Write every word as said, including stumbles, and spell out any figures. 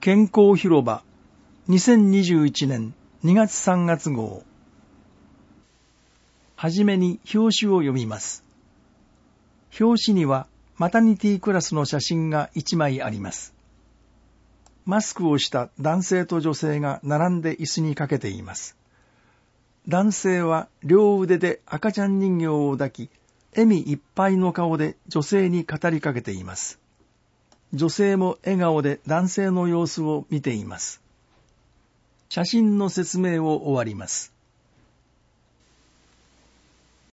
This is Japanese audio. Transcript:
健康広場にせんにじゅういちねんにがつさんがつ号。はじめに表紙を読みます。表紙にはマタニティクラスの写真がいちまいあります。マスクをした男性と女性が並んで椅子にかけています。男性は両腕で赤ちゃん人形を抱き、笑みいっぱいの顔で女性に語りかけています。女性も笑顔で男性の様子を見ています。写真の説明を終わります。